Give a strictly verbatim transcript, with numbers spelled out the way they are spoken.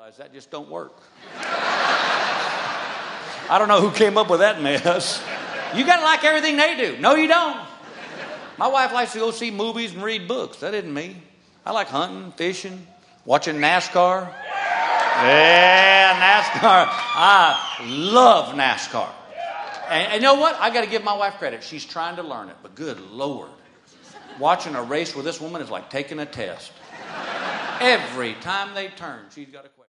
realize that just don't work. I don't know who came up with that mess. You got to like everything they do. No, you don't. My wife likes to go see movies and read books. That isn't me. I like hunting, fishing, watching NASCAR. Yeah, NASCAR. I love NASCAR. And, and you know what? I got to give my wife credit. She's trying to learn it. But good Lord. Watching a race with this woman is like taking a test. Every time they turn, she's got a question.